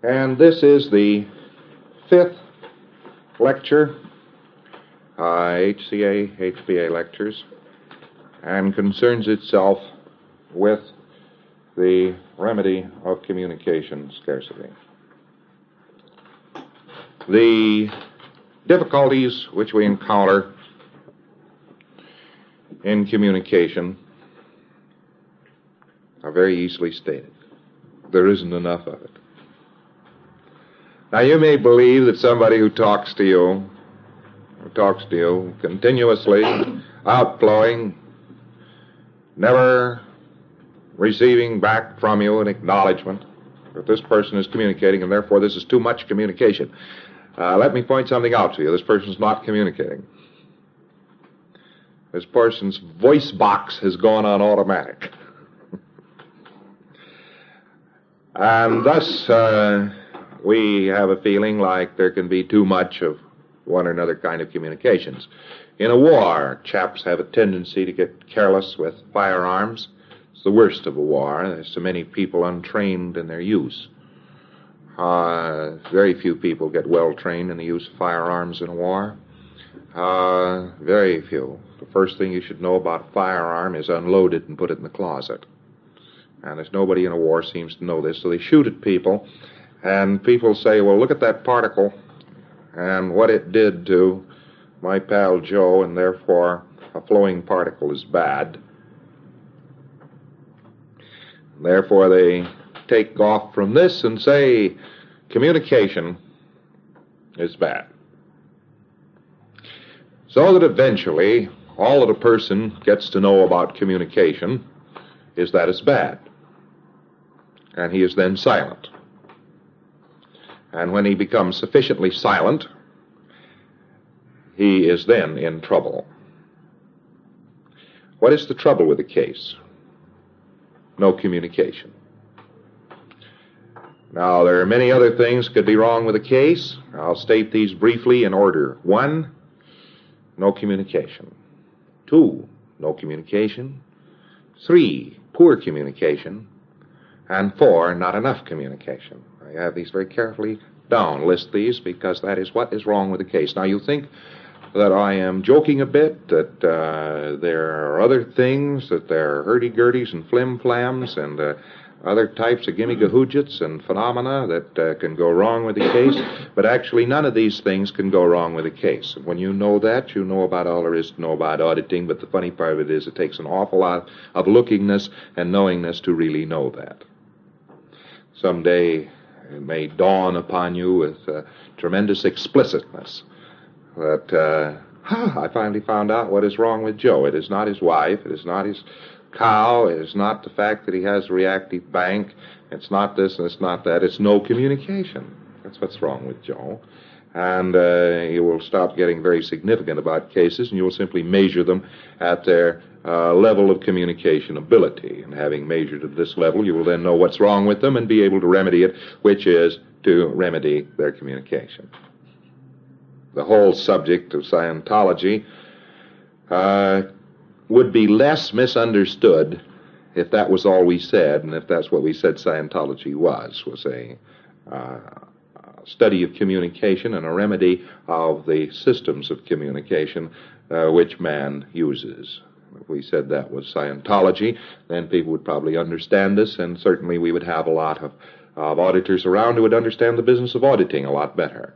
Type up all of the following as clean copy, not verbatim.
And this is the fifth lecture, HCA, HBA lectures, and concerns itself with the remedy of communication scarcity. The difficulties which we encounter in communication are very easily stated. There isn't enough of it. Now, you may believe that somebody who talks to you continuously, outflowing, never receiving back from you an acknowledgement that this person is communicating, and therefore this is too much communication. Let me point something out to you. This person's not communicating. This person's voice box has gone on automatic. And thus, we have a feeling like there can be too much of one or another kind of communications. In a war, chaps have a tendency to get careless with firearms. It's the worst of a war. There's so many people untrained in their use. Very few people get well trained in the use of firearms in a war. Very few. The first thing you should know about a firearm is unload it and put it in the closet. And there's nobody in a war seems to know this, so they shoot at people, and people say, well, look at that particle and what it did to my pal Joe, and therefore a flowing particle is bad. Therefore, they take off from this and say communication is bad. So that eventually, all that a person gets to know about communication is that it's bad. And he is then silent. And when he becomes sufficiently silent, he is then in trouble. What is the trouble with the case? No communication. Now, there are many other things that could be wrong with the case. I'll state these briefly in order. 1, no communication. 2, no communication. 3, poor communication. And 4, not enough communication. I have these very carefully down. List these because that is what is wrong with the case. Now, you think that I am joking a bit, that there are other things, that there are hurdy-gurdies and flim-flams and other types of gimme-gahoojits and phenomena that can go wrong with the case, but actually none of these things can go wrong with the case. When you know that, you know about all there is to know about auditing, but the funny part of it is it takes an awful lot of lookingness and knowingness to really know that. Someday it may dawn upon you with tremendous explicitness that I finally found out what is wrong with Joe. It is not his wife. It is not his cow. It is not the fact that he has a reactive bank. It's not this and it's not that. It's no communication. That's what's wrong with Joe. And you will stop getting very significant about cases, and you will simply measure them at their level of communication ability. And having measured at this level, you will then know what's wrong with them and be able to remedy it, which is to remedy their communication. The whole subject of Scientology would be less misunderstood if that was all we said, and if that's what we said Scientology was a study of communication and a remedy of the systems of communication which man uses. If we said that was Scientology, then people would probably understand this, and certainly we would have a lot of auditors around who would understand the business of auditing a lot better.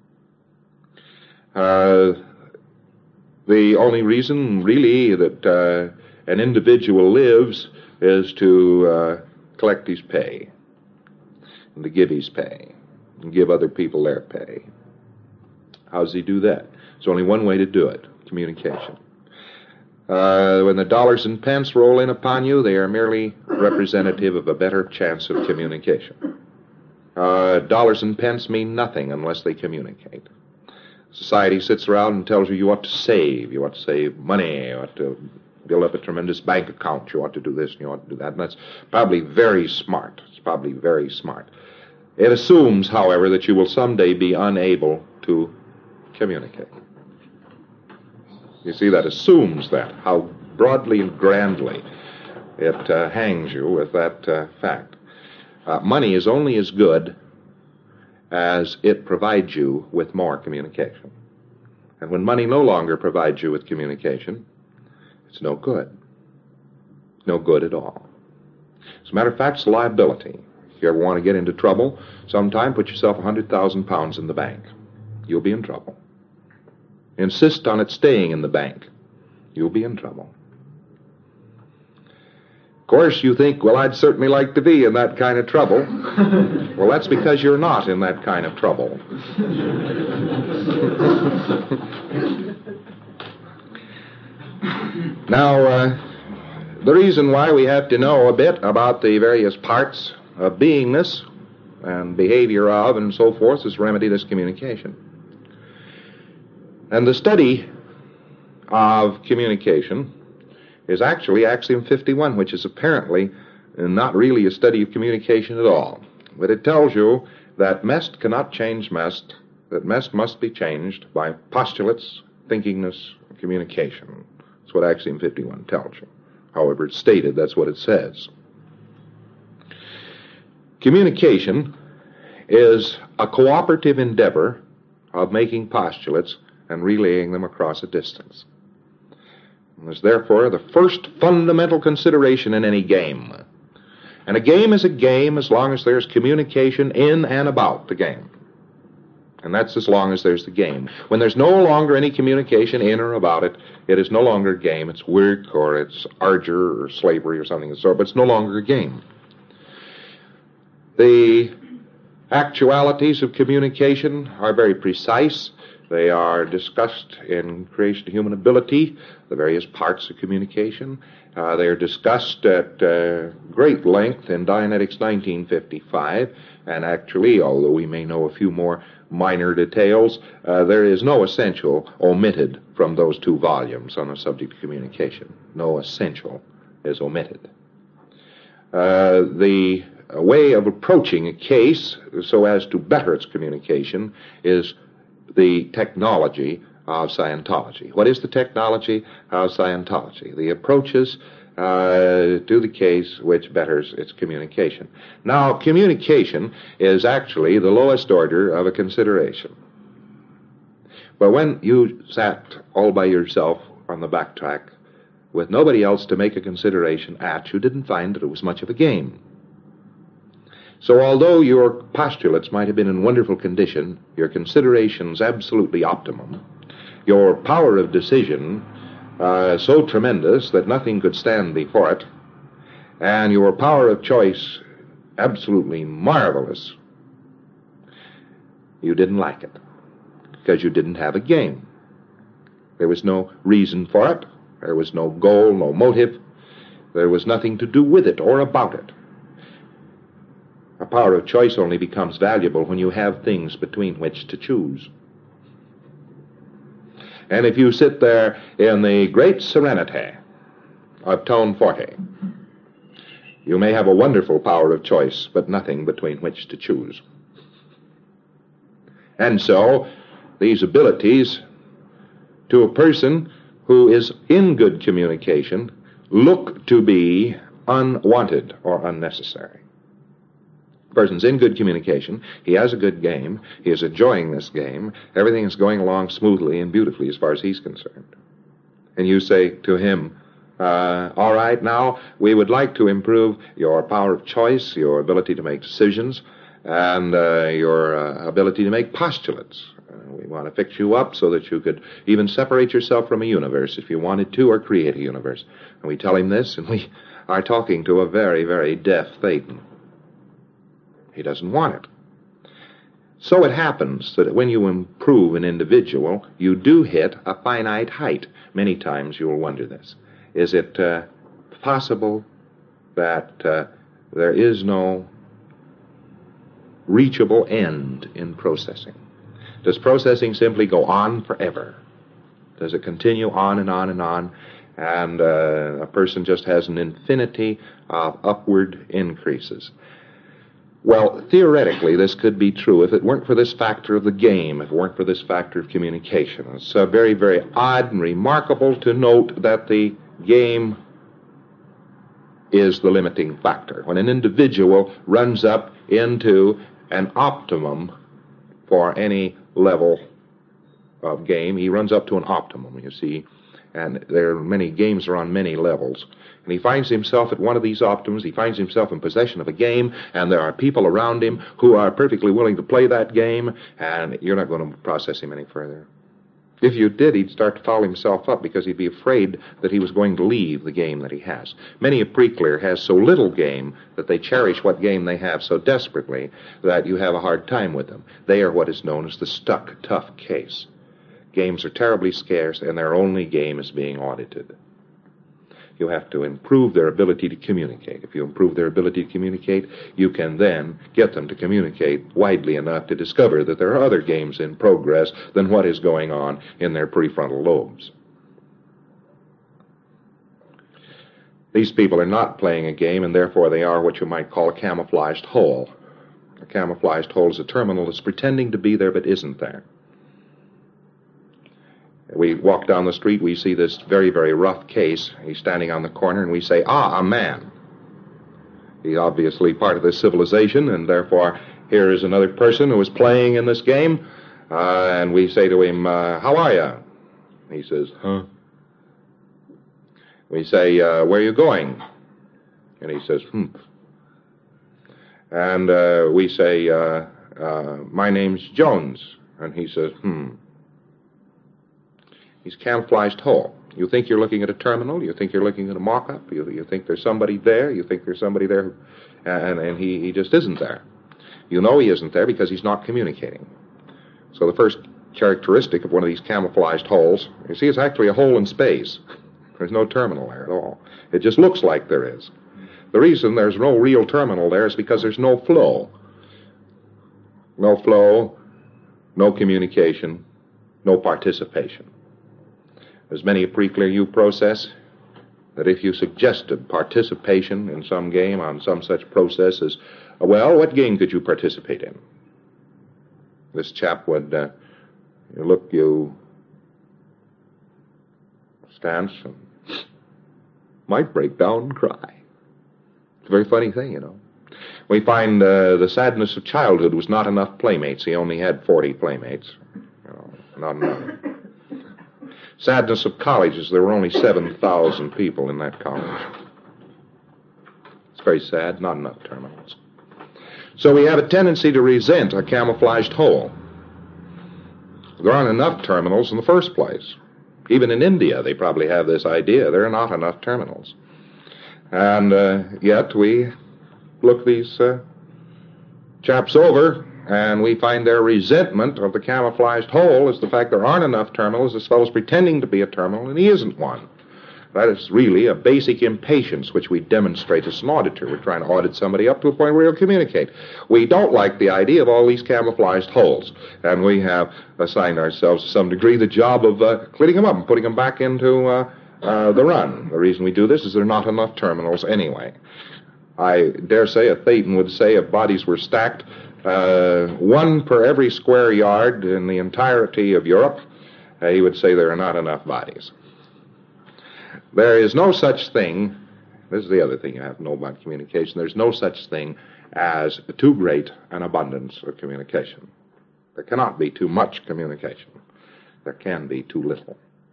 The only reason, really, that an individual lives is to collect his pay and to give his pay and give other people their pay. How does he do that? There's only one way to do it: communication. When the dollars and pence roll in upon you, they are merely representative of a better chance of communication. Dollars and pence mean nothing unless they communicate. Society sits around and tells you you ought to save. You ought to save money. You ought to build up a tremendous bank account. You ought to do this and you ought to do that. And that's probably very smart. It's probably very smart. It assumes, however, that you will someday be unable to communicate. You see, that assumes that, how broadly and grandly it hangs you with that fact. Money is only as good as it provides you with more communication. And when money no longer provides you with communication, it's no good. No good at all. As a matter of fact, it's a liability. If you ever want to get into trouble, sometime put yourself 100,000 pounds in the bank. You'll be in trouble. Insist on it staying in the bank. You'll be in trouble. Of course, you think, well, I'd certainly like to be in that kind of trouble. Well, that's because you're not in that kind of trouble. Now, the reason why we have to know a bit about the various parts of beingness and behavior of and so forth is to remedy this communication. And the study of communication is actually Axiom 51, which is apparently not really a study of communication at all. But it tells you that mest cannot change mest, that mest must be changed by postulates, thinkingness, and communication. That's what Axiom 51 tells you. However it's stated, that's what it says. Communication is a cooperative endeavor of making postulates and relaying them across a distance. And is therefore the first fundamental consideration in any game. And a game is a game as long as there's communication in and about the game. And that's as long as there's the game. When there's no longer any communication in or about it, it is no longer a game. It's work or it's arger or slavery or something of the sort, but it's no longer a game. The actualities of communication are very precise. They are discussed in Creation of Human Ability, the various parts of communication. They are discussed at great length in Dianetics 1955, and actually, although we may know a few more minor details, there is no essential omitted from those two volumes on the subject of communication. No essential is omitted. The way of approaching a case so as to better its communication is the technology of Scientology. What is the technology of Scientology? The approaches to the case which betters its communication. Now, communication is actually the lowest order of a consideration. But when you sat all by yourself on the backtrack with nobody else to make a consideration at, you didn't find that it was much of a game. So although your postulates might have been in wonderful condition, your considerations absolutely optimum, your power of decision so tremendous that nothing could stand before it, and your power of choice absolutely marvelous, you didn't like it because you didn't have a game. There was no reason for it. There was no goal, no motive. There was nothing to do with it or about it. A power of choice only becomes valuable when you have things between which to choose. And if you sit there in the great serenity of tone 40, you may have a wonderful power of choice, but nothing between which to choose. And so, these abilities to a person who is in good communication look to be unwanted or unnecessary. The person's in good communication, he has a good game, he is enjoying this game, everything is going along smoothly and beautifully as far as he's concerned. And you say to him, all right, now we would like to improve your power of choice, your ability to make decisions, and your ability to make postulates. We want to fix you up so that you could even separate yourself from a universe if you wanted to, or create a universe. And we tell him this, and we are talking to a very, very deaf Thetan. He doesn't want it. So it happens that when you improve an individual, you do hit a finite height. Many times you will wonder this. Is it possible that there is no reachable end in processing? Does processing simply go on forever? Does it continue on and on and on, and a person just has an infinity of upward increases? Well, theoretically, this could be true if it weren't for this factor of the game, if it weren't for this factor of communication. It's very, very odd and remarkable to note that the game is the limiting factor. When an individual runs up into an optimum for any level of game. He runs up to an optimum, you see, and there are many games are on many levels. And he finds himself at one of these optimums. He finds himself in possession of a game, and there are people around him who are perfectly willing to play that game, and you're not going to process him any further. If you did, he'd start to foul himself up because he'd be afraid that he was going to leave the game that he has. Many a pre-clear has so little game that they cherish what game they have so desperately that you have a hard time with them. They are what is known as the stuck, tough case. Games are terribly scarce, and their only game is being audited. You have to improve their ability to communicate. If you improve their ability to communicate, you can then get them to communicate widely enough to discover that there are other games in progress than what is going on in their prefrontal lobes. These people are not playing a game, and therefore they are what you might call a camouflaged whole. A camouflaged whole is a terminal that's pretending to be there but isn't there. We walk down the street, we see this very, very rough case. He's standing on the corner, and we say, a man. He's obviously part of this civilization, and therefore here is another person who is playing in this game. And we say to him, how are you? He says, huh? We say, where are you going? And he says, And we say, my name's Jones. And he says, He's camouflaged whole. You think you're looking at a terminal. You think you're looking at a mock-up. You think there's somebody there. You think there's somebody there, and he just isn't there. You know he isn't there because he's not communicating. So the first characteristic of one of these camouflaged holes, you see, it's actually a hole in space. There's no terminal there at all. It just looks like there is. The reason there's no real terminal there is because there's no flow. No flow, no communication, no participation. There's many a pre-clear you process that if you suggested participation in some game on some such process as, well, what game could you participate in? This chap would you stance and might break down and cry. It's a very funny thing, you know. We find the sadness of childhood was not enough playmates. He only had 40 playmates. Not enough. Sadness of colleges, there were only 7,000 people in that college. It's very sad, not enough terminals. So we have a tendency to resent a camouflaged whole. There aren't enough terminals in the first place. Even in India, they probably have this idea. There are not enough terminals. And yet we look these chaps over, and we find their resentment of the camouflaged whole is the fact there aren't enough terminals. This fellow's pretending to be a terminal, and he isn't one. That is really a basic impatience which we demonstrate as an auditor. We're trying to audit somebody up to a point where he'll communicate. We don't like the idea of all these camouflaged holes, and we have assigned ourselves to some degree the job of cleaning them up and putting them back into the run. The reason we do this is there are not enough terminals anyway. I dare say a Thetan would say if bodies were stacked, one per every square yard in the entirety of Europe, he would say there are not enough bodies. There is no such thing, this is the other thing you have to know about communication, there's no such thing as too great an abundance of communication. There cannot be too much communication. There can be too little.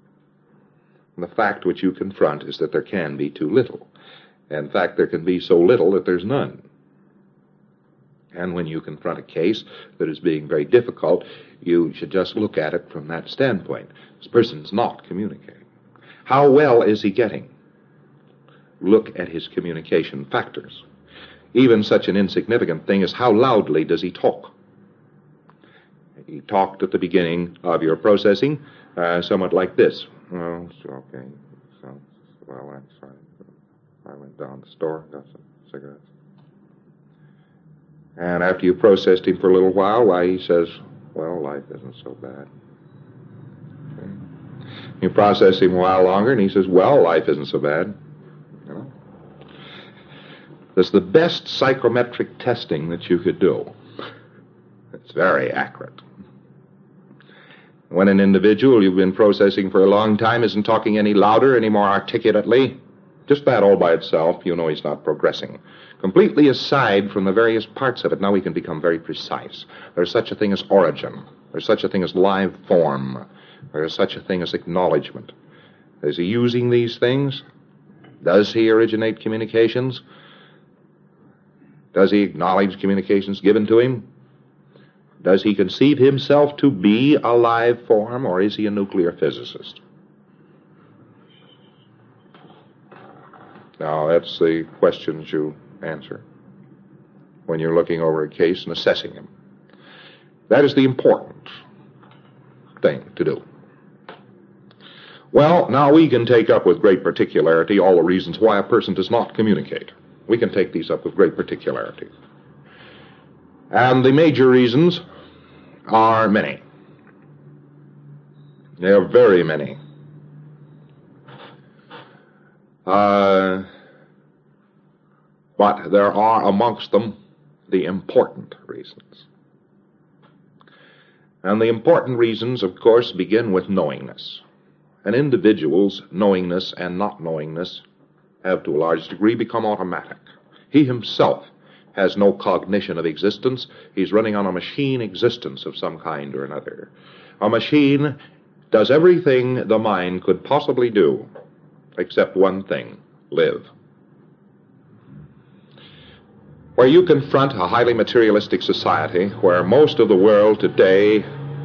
And the fact which you confront is that there can be too little. In fact, there can be so little that there's none. And when you confront a case that is being very difficult, you should just look at it from that standpoint. This person's not communicating. How well is he getting? Look at his communication factors. Even such an insignificant thing as how loudly does he talk? He talked at the beginning of your processing somewhat like this. Oh, okay. So, well, I'm sorry. I went down to the store, got some cigarettes. And after you processed him for a little while, why, he says, well, life isn't so bad. Okay. You process him a while longer, and he says, well, life isn't so bad. You know? That's the best psychometric testing that you could do. It's very accurate. When an individual you've been processing for a long time isn't talking any louder, any more articulately, Just that all by itself, you know he's not progressing. Completely aside from the various parts of it, now we can become very precise. There's such a thing as origin. There's such a thing as live form. There's such a thing as acknowledgement. Is he using these things? Does he originate communications? Does he acknowledge communications given to him? Does he conceive himself to be a live form, or is he a nuclear physicist? Now, that's the questions you answer when you're looking over a case and assessing him. That is the important thing to do. Well, now we can take up with great particularity all the reasons why a person does not communicate. We can take these up with great particularity. And the major reasons are many. They are very many. But there are amongst them the important reasons. And the important reasons, of course, begin with knowingness. An individual's knowingness and not knowingness have to a large degree become automatic. He himself has no cognition of existence. He's running on a machine existence of some kind or another. A machine does everything the mind could possibly do, except one thing: live. Where you confront a highly materialistic society, where most of the world today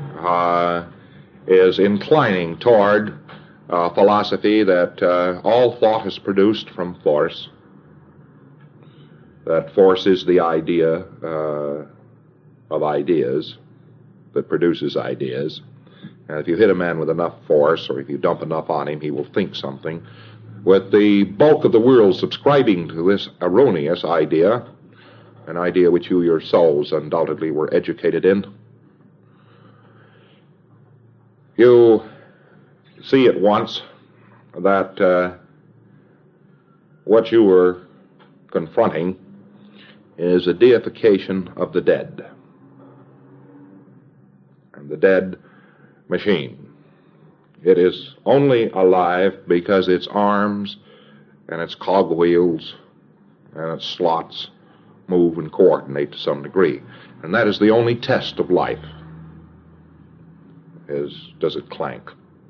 is inclining toward a philosophy that all thought is produced from force, that force is the idea of ideas that produces ideas, and if you hit a man with enough force, or if you dump enough on him, he will think something. With the bulk of the world subscribing to this erroneous idea, an idea which you yourselves undoubtedly were educated in, you see at once that what you were confronting is a deification of the dead, and the dead machine. It is only alive because its arms and its cogwheels and its slots move and coordinate to some degree. And that is the only test of life, is does it clank?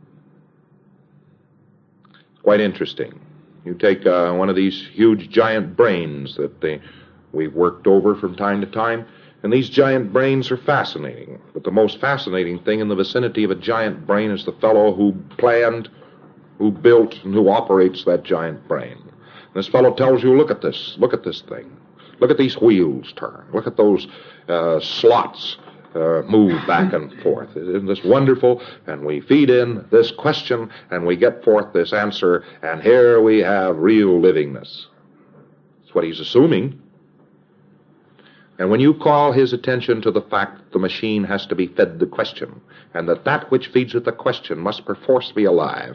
Quite interesting. You take one of these huge giant brains that we've worked over from time to time, and these giant brains are fascinating. But the most fascinating thing in the vicinity of a giant brain is the fellow who planned, who built, and who operates that giant brain. And this fellow tells you, look at this thing. Look at these wheels turn. Look at those slots move back and forth. Isn't this wonderful? And we feed in this question, and we get forth this answer, and here we have real livingness. That's what he's assuming. And when you call his attention to the fact that the machine has to be fed the question, and that which feeds it the question must perforce be alive,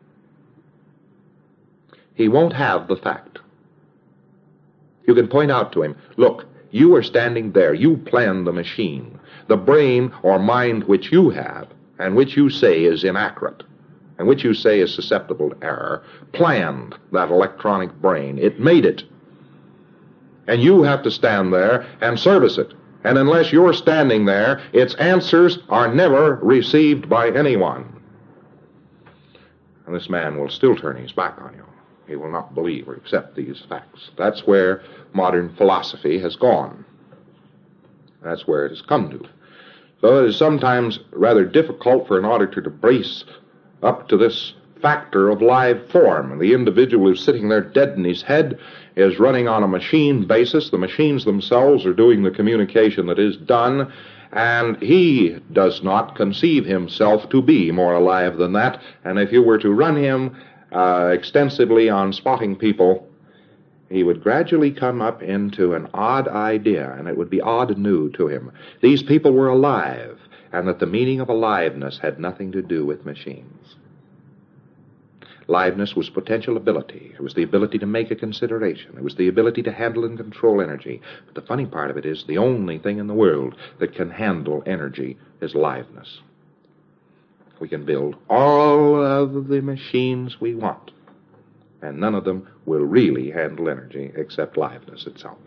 he won't have the fact. You can point out to him, look, you are standing there, you planned the machine. The brain or mind which you have, and which you say is inaccurate, and which you say is susceptible to error, planned that electronic brain. It made it. And you have to stand there and service it. And unless you're standing there, its answers are never received by anyone. And this man will still turn his back on you. He will not believe or accept these facts. That's where modern philosophy has gone. That's where it has come to. So it is sometimes rather difficult for an auditor to brace up to this factor of live form. And the individual who's sitting there dead in his head is running on a machine basis. The machines themselves are doing the communication that is done, and he does not conceive himself to be more alive than that. And if you were to run him extensively on spotting people, he would gradually come up into an odd idea, and it would be odd and new to him. These people were alive, and that the meaning of aliveness had nothing to do with machines. Liveness was potential ability. It was the ability to make a consideration. It was the ability to handle and control energy. But the funny part of it is the only thing in the world that can handle energy is liveness. We can build all of the machines we want, and none of them will really handle energy except liveness itself.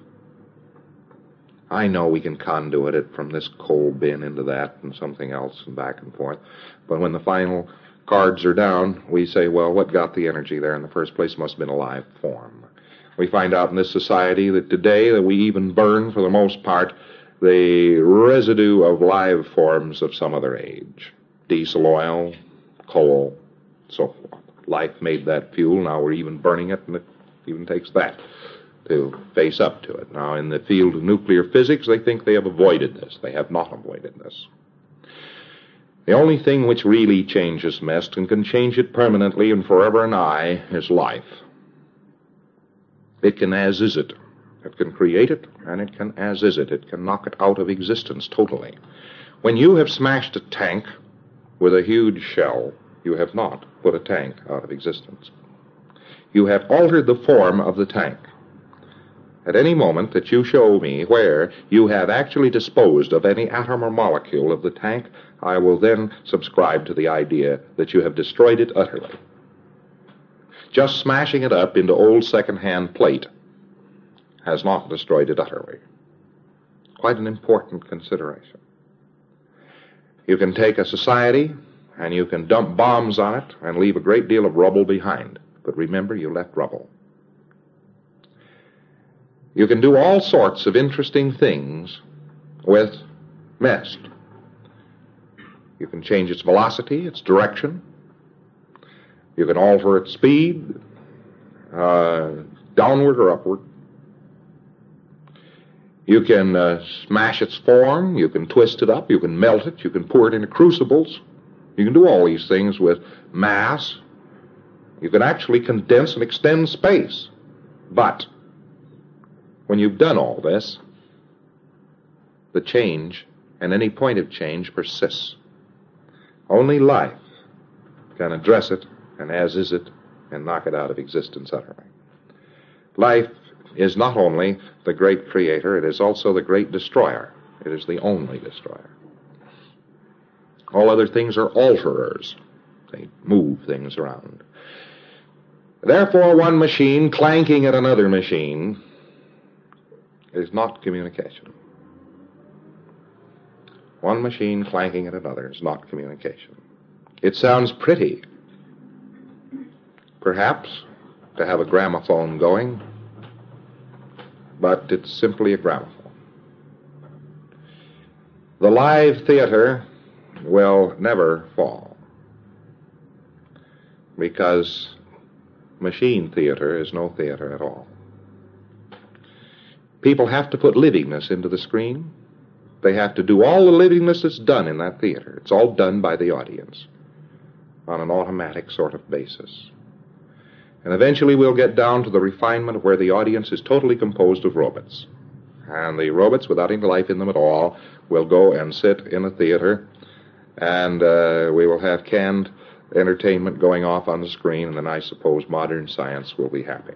I know we can conduit it from this coal bin into that and something else and back and forth, but when the final cards are down, we say, well, what got the energy there in the first place must have been a live form. We find out in this society that today that we even burn, for the most part, the residue of live forms of some other age. Diesel oil, coal, so forth. Life made that fuel. Now we're even burning it, and it even takes that to face up to it. Now, in the field of nuclear physics, they think they have avoided this. They have not avoided this. The only thing which really changes mist and can change it permanently and forever and aye is life. It can as-is it. It can create it, and it can as-is it. It can knock it out of existence totally. When you have smashed a tank with a huge shell, you have not put a tank out of existence. You have altered the form of the tank. At any moment that you show me where you have actually disposed of any atom or molecule of the tank, I will then subscribe to the idea that you have destroyed it utterly. Just smashing it up into old second-hand plate has not destroyed it utterly. Quite an important consideration. You can take a society and you can dump bombs on it and leave a great deal of rubble behind. But remember, you left rubble. You can do all sorts of interesting things with mist. You can change its velocity, its direction. You can alter its speed, downward or upward. You can smash its form. You can twist it up. You can melt it. You can pour it into crucibles. You can do all these things with mass. You can actually condense and extend space. But when you've done all this, the change and any point of change persists. Only life can address it and as-is it and knock it out of existence utterly. Life is not only the great creator, it is also the great destroyer. It is the only destroyer. All other things are alterers. They move things around. Therefore, one machine clanking at another machine is not communication. One machine clanking at another is not communication. It sounds pretty, perhaps, to have a gramophone going, but it's simply a gramophone. The live theater will never fall, because machine theater is no theater at all. People have to put livingness into the screen. They have to do all the livingness that's done in that theater. It's all done by the audience on an automatic sort of basis. And eventually we'll get down to the refinement where the audience is totally composed of robots. And the robots, without any life in them at all, will go and sit in a theater, and we will have canned entertainment going off on the screen, and then I suppose modern science will be happy.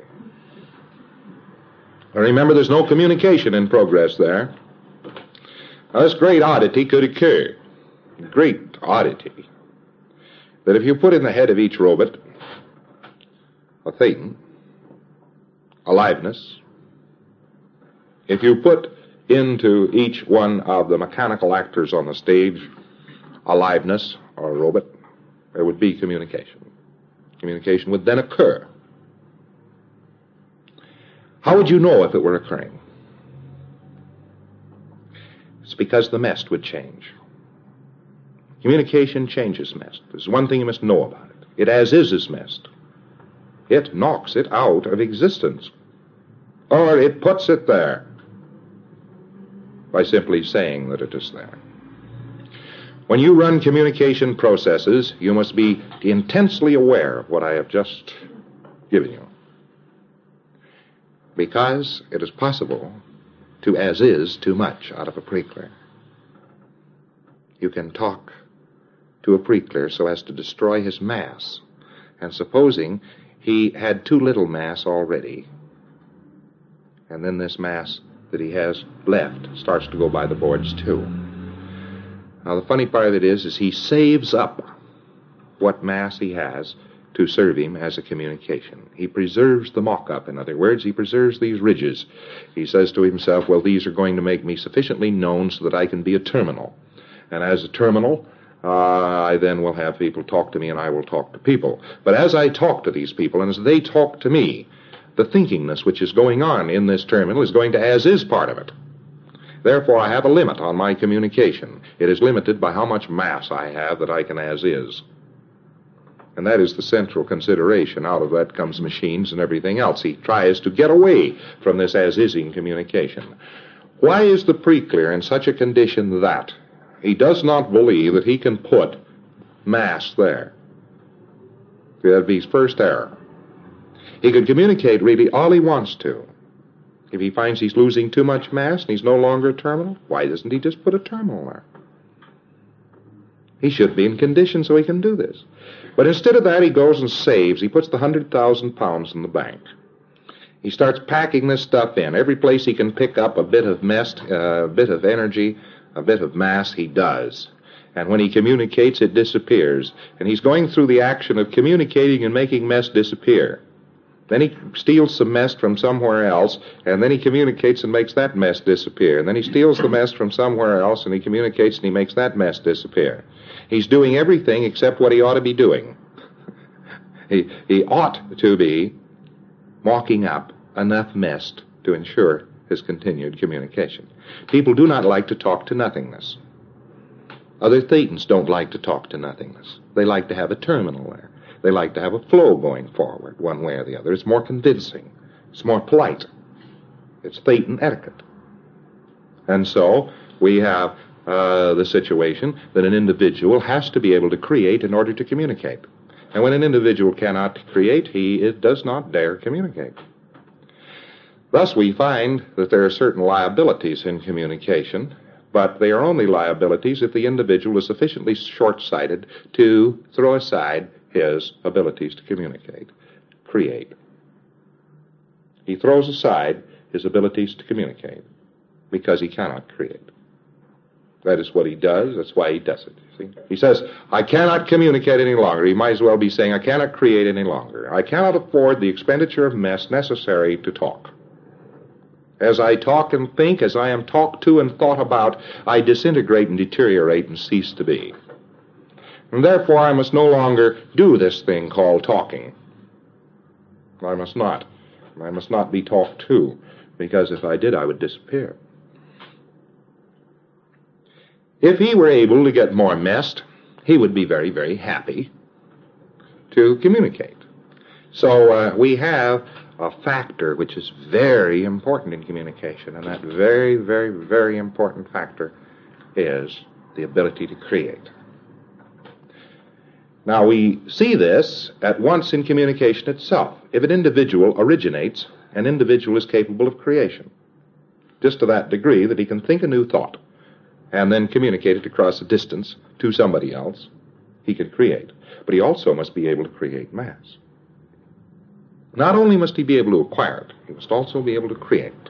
Now remember, there's no communication in progress there. Now, this great oddity could occur. Great oddity. That if you put in the head of each robot a thing, aliveness, if you put into each one of the mechanical actors on the stage aliveness or a robot, there would be communication. Communication would then occur. How would you know if it were occurring? It's because the mist would change. Communication changes mist. There's one thing you must know about it. It as-is mist. It knocks it out of existence. Or it puts it there by simply saying that it is there. When you run communication processes, you must be intensely aware of what I have just given you. Because it is possible to as-is too much out of a preclear. You can talk to a preclear so as to destroy his mass. And supposing he had too little mass already, and then this mass that he has left starts to go by the boards too. Now the funny part of it is he saves up what mass he has to serve him as a communication. He preserves the mock-up. In other words, he preserves these ridges. He says to himself, well, these are going to make me sufficiently known so that I can be a terminal. And as a terminal, I then will have people talk to me, and I will talk to people. But as I talk to these people, and as they talk to me, the thinkingness which is going on in this terminal is going to as-is part of it. Therefore, I have a limit on my communication. It is limited by how much mass I have that I can as-is. And that is the central consideration. Out of that comes machines and everything else. He tries to get away from this as-ising communication. Why is the preclear in such a condition that he does not believe that he can put mass there? That would be his first error. He can communicate really all he wants to. If he finds he's losing too much mass and he's no longer a terminal, why doesn't he just put a terminal there? He should be in condition so he can do this. But instead of that, he goes and saves. He puts the 100,000 pounds in the bank. He starts packing this stuff in. Every place he can pick up a bit of mess, a bit of energy, a bit of mass, he does. And when he communicates, it disappears. And he's going through the action of communicating and making mess disappear. Then he steals some mess from somewhere else, and then he communicates and makes that mess disappear. And then he steals the mess from somewhere else, and he communicates and he makes that mess disappear. He's doing everything except what he ought to be doing. He ought to be mocking up enough mess to ensure his continued communication. People do not like to talk to nothingness. Other thetans don't like to talk to nothingness. They like to have a terminal there. They like to have a flow going forward, one way or the other. It's more convincing. It's more polite. It's thetan etiquette. And so we have the situation that an individual has to be able to create in order to communicate. And when an individual cannot create, he does not dare communicate. Thus we find that there are certain liabilities in communication, but they are only liabilities if the individual is sufficiently short-sighted to throw aside his abilities to communicate, create. He throws aside his abilities to communicate because he cannot create. That is what he does. That's why he does it. See? He says, I cannot communicate any longer. He might as well be saying, I cannot create any longer. I cannot afford the expenditure of mess necessary to talk. As I talk and think, as I am talked to and thought about, I disintegrate and deteriorate and cease to be. And therefore, I must no longer do this thing called talking. I must not. I must not be talked to, because if I did, I would disappear. If he were able to get more messed, he would be very, very happy to communicate. So we have a factor which is very important in communication, and that very, very, very important factor is the ability to create. Now, we see this at once in communication itself. If an individual originates, an individual is capable of creation, just to that degree that he can think a new thought and then communicate it across a distance to somebody else. He can create. But he also must be able to create mass. Not only must he be able to acquire it, he must also be able to create it.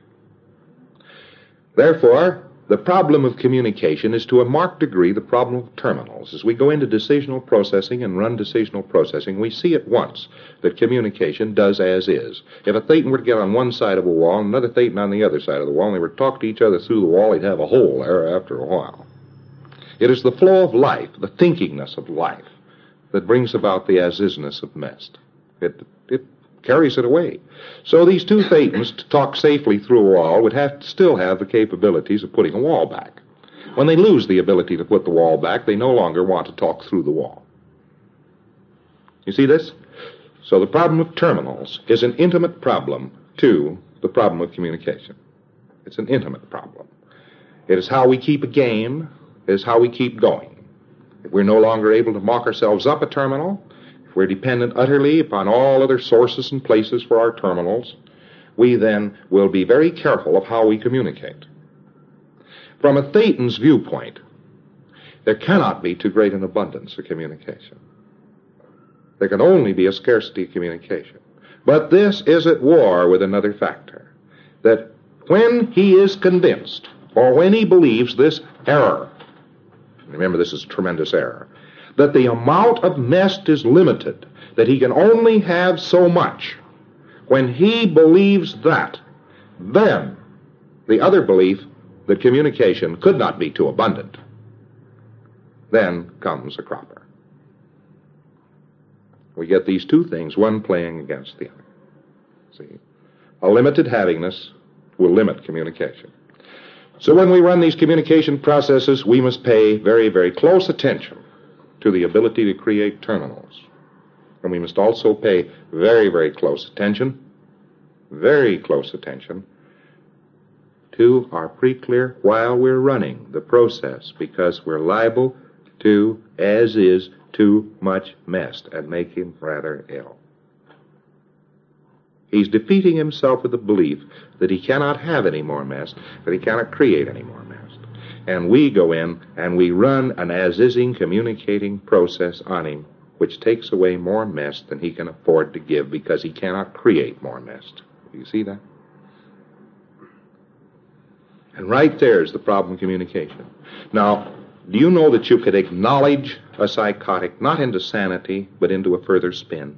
Therefore, the problem of communication is to a marked degree the problem of terminals. As we go into decisional processing and run decisional processing, we see at once that communication does as is. If a thetan were to get on one side of a wall and another thetan on the other side of the wall, and they were to talk to each other through the wall, he'd have a hole there after a while. It is the flow of life, the thinkingness of life, that brings about the as-isness of mest. It carries it away. So these two thetans, to talk safely through a wall, would have to still have the capabilities of putting a wall back. When they lose the ability to put the wall back, they no longer want to talk through the wall. You see this? So the problem of terminals is an intimate problem to the problem of communication. It's an intimate problem. It is how we keep a game. It is how we keep going. If we're no longer able to mock ourselves up a terminal, we're dependent utterly upon all other sources and places for our terminals, we then will be very careful of how we communicate. From a thetan's viewpoint, there cannot be too great an abundance of communication. There can only be a scarcity of communication. But this is at war with another factor, that when he is convinced, or when he believes this error, remember this is a tremendous error, that the amount of mest is limited that he can only have so much, when he believes that, then the other belief that communication could not be too abundant, then comes a cropper. We get these two things, one playing against the other. See, a limited havingness will limit communication. So when we run these communication processes, we must pay very, very close attention to the ability to create terminals. And we must also pay very, very close attention to our pre-clear while we're running the process, because we're liable to, as is, too much mess and make him rather ill. He's defeating himself with the belief that he cannot have any more mess, that he cannot create any more mess. And we go in and we run an as-ising communicating process on him, which takes away more mess than he can afford to give, because he cannot create more mess. Do you see that? And right there is the problem of communication. Now, do you know that you could acknowledge a psychotic, not into sanity, but into a further spin?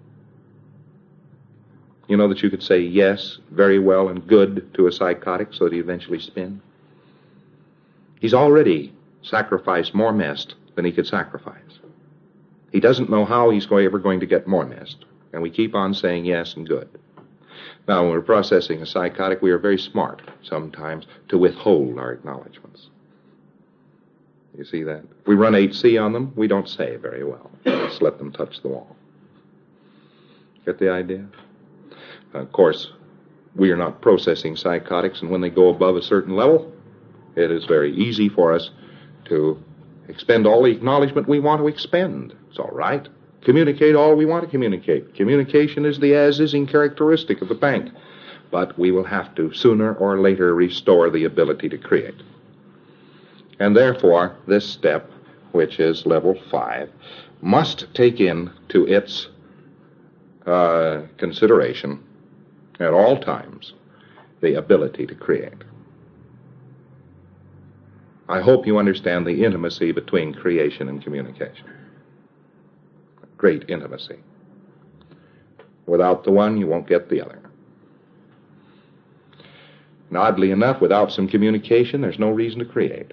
You know that you could say yes, very well, and good to a psychotic so that he eventually spin? He's already sacrificed more mess than he could sacrifice. He doesn't know how he's ever going to get more mess, and we keep on saying yes and good. Now, when we're processing a psychotic, we are very smart sometimes to withhold our acknowledgments. You see that? If we run HC on them, we don't say very well. Just let them touch the wall. Get the idea? Of course, we are not processing psychotics, and when they go above a certain level, it is very easy for us to expend all the acknowledgement we want to expend. It's all right. Communicate all we want to communicate. Communication is the as-ising characteristic of the bank. But we will have to, sooner or later, restore the ability to create. And therefore, this step, which is level 5, must take into its consideration at all times the ability to create. I hope you understand the intimacy between creation and communication. Great intimacy. Without the one, you won't get the other. And oddly enough, without some communication, there's no reason to create.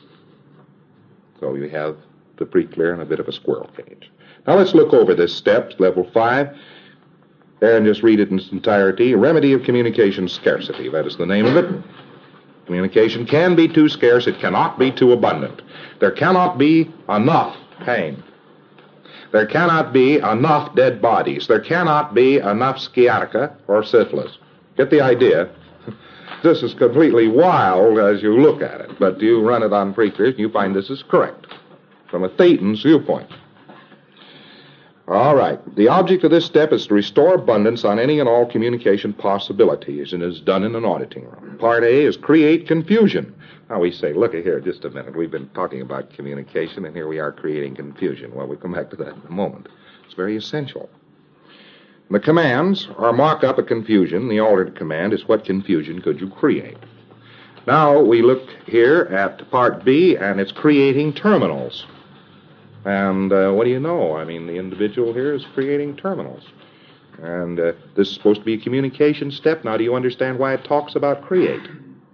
So you have the pre-clear and a bit of a squirrel cage. Now let's look over this step, level 5, and just read it in its entirety. A remedy of communication scarcity, that is the name of it. Communication can be too scarce, it cannot be too abundant. There cannot be enough pain. There cannot be enough dead bodies. There cannot be enough sciatica or syphilis. Get the idea? This is completely wild as you look at it, but you run it on pre-clears and you find this is correct from a Thetan's viewpoint. All right. The object of this step is to restore abundance on any and all communication possibilities, and is done in an auditing room. Part A is create confusion. Now we say, look here, just a minute. We've been talking about communication, and here we are creating confusion. Well, we'll come back to that in a moment. It's very essential. The commands are mock up a confusion. The alternate command is what confusion could you create? Now we look here at part B, and it's creating terminals. And what do you know? I mean, the individual here is creating terminals. And this is supposed to be a communication step. Now, do you understand why it talks about create?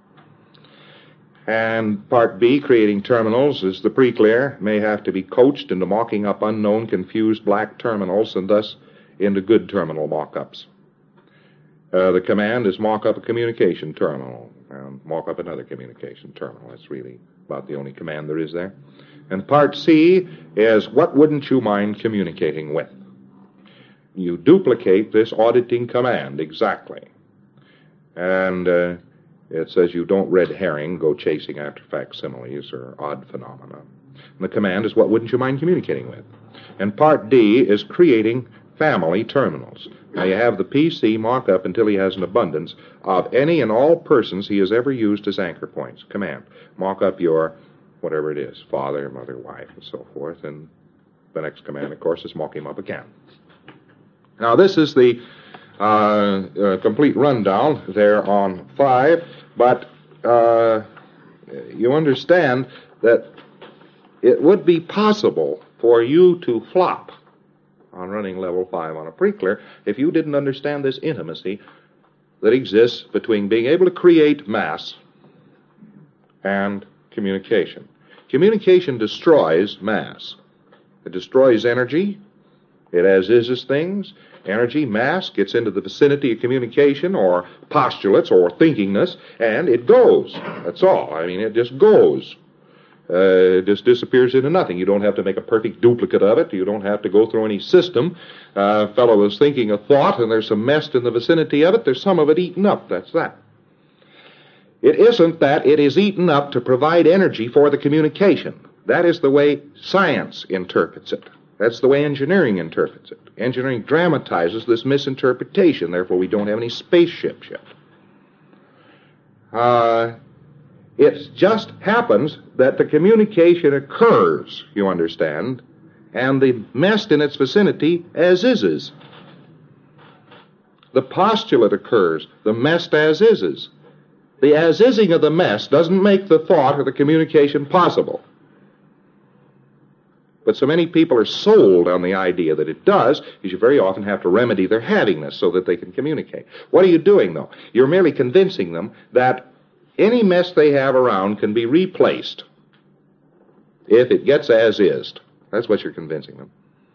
And part B, creating terminals, is the pre-clear may have to be coached into mocking up unknown, confused black terminals, and thus into good terminal mock-ups. The command is mock up a communication terminal, and mock up another communication terminal. That's really about the only command there is there. And part C is what wouldn't you mind communicating with? You duplicate this auditing command exactly. And it says you don't red herring, go chasing after facsimiles or odd phenomena. And the command is what wouldn't you mind communicating with? And part D is creating family terminals. Now you have the PC mock up until he has an abundance of any and all persons he has ever used as anchor points. Command. Mock up your whatever it is, father, mother, wife, and so forth. And the next command, of course, is mock him up again. Now, this is the complete rundown there on 5, but you understand that it would be possible for you to flop on running level 5 on a pre-clear if you didn't understand this intimacy that exists between being able to create mass and communication. Communication destroys mass. It destroys energy. It as-is things. Energy, mass, gets into the vicinity of communication or postulates or thinkingness, and it goes. That's all. I mean, it just goes. It just disappears into nothing. You don't have to make a perfect duplicate of it. You don't have to go through any system. A fellow was thinking a thought, and there's some mess in the vicinity of it. There's some of it eaten up. That's that. It isn't that it is eaten up to provide energy for the communication. That is the way science interprets it. That's the way engineering interprets it. Engineering dramatizes this misinterpretation. Therefore, we don't have any spaceships yet. It just happens that the communication occurs, you understand, and the mess in its vicinity as-is. The postulate occurs, the mess as-is. The as-ising of the mess doesn't make the thought or the communication possible. But so many people are sold on the idea that it does, is you very often have to remedy their havingness so that they can communicate. What are you doing, though? You're merely convincing them that any mess they have around can be replaced if it gets as is. That's what you're convincing them.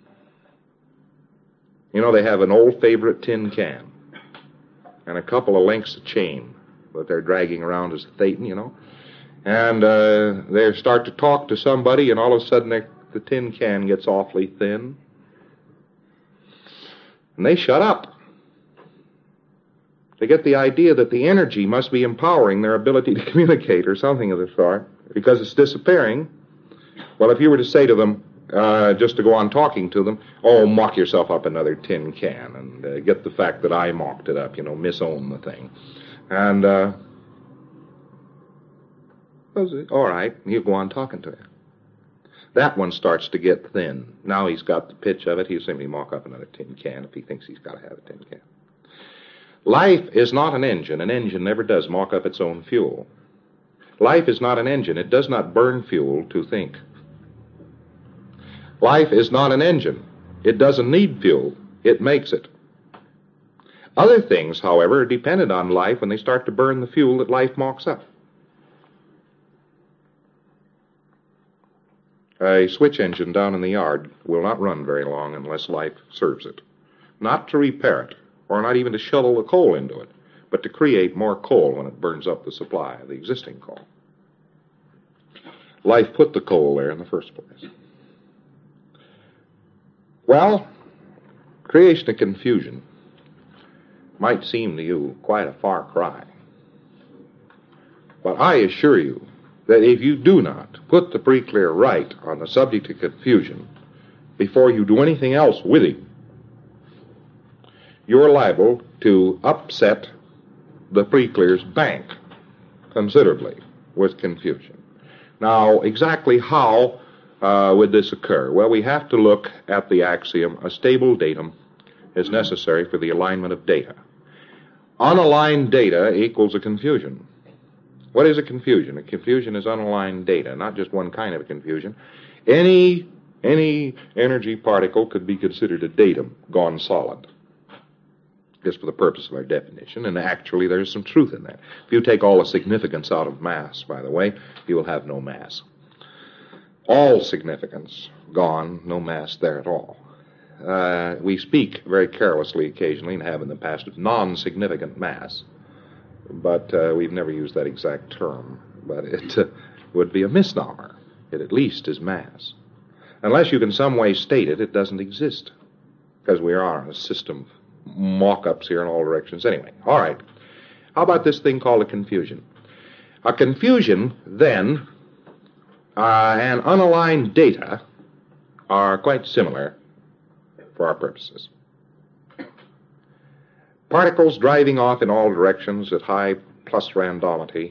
You know, they have an old favorite tin can and a couple of lengths of chain that they're dragging around as a Thetan, you know. And they start to talk to somebody, and all of a sudden the tin can gets awfully thin. And they shut up. They get the idea that the energy must be empowering their ability to communicate or something of the sort, because it's disappearing. Well, if you were to say to them, just to go on talking to them, oh, mock yourself up another tin can, and get the fact that I mocked it up, you know, misown the thing. And, all right, you go on talking to him. That one starts to get thin. Now he's got the pitch of it. He'll simply mock up another tin can if he thinks he's got to have a tin can. Life is not an engine. An engine never does mock up its own fuel. Life is not an engine. It does not burn fuel to think. Life is not an engine. It doesn't need fuel. It makes it. Other things, however, are dependent on life when they start to burn the fuel that life mocks up. A switch engine down in the yard will not run very long unless life serves it. Not to repair it, or not even to shovel the coal into it, but to create more coal when it burns up the supply of the existing coal. Life put the coal there in the first place. Well, creation of confusion might seem to you quite a far cry. But I assure you that if you do not put the pre-clear right on the subject of confusion before you do anything else with it, you're liable to upset the pre-clear's bank considerably with confusion. Now, exactly how would this occur? Well, we have to look at the axiom, a stable datum is necessary for the alignment of data. Unaligned data equals a confusion. What is a confusion? A confusion is unaligned data, not just one kind of a confusion. Any energy particle could be considered a datum gone solid, just for the purpose of our definition, and actually there's some truth in that. If you take all the significance out of mass, by the way, you will have no mass. All significance gone, no mass there at all. We speak very carelessly occasionally, and have in the past, of non-significant mass, but we've never used that exact term. But it would be a misnomer. It at least is mass. Unless you can some way state it, it doesn't exist, because we are in a system of mock-ups here in all directions. Anyway, all right. How about this thing called a confusion? A confusion, then, and unaligned data are quite similar for our purposes. Particles driving off in all directions at high plus randomity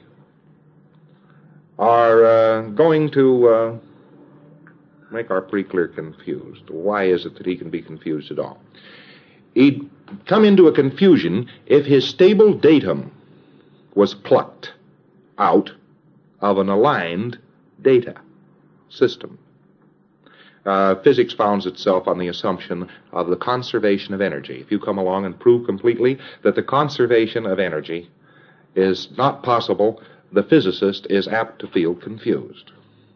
are going to make our pre-clear confused. Why is it that he can be confused at all? He'd come into a confusion if his stable datum was plucked out of an aligned data system. Physics founds itself on the assumption of the conservation of energy. If you come along and prove completely that the conservation of energy is not possible, the physicist is apt to feel confused.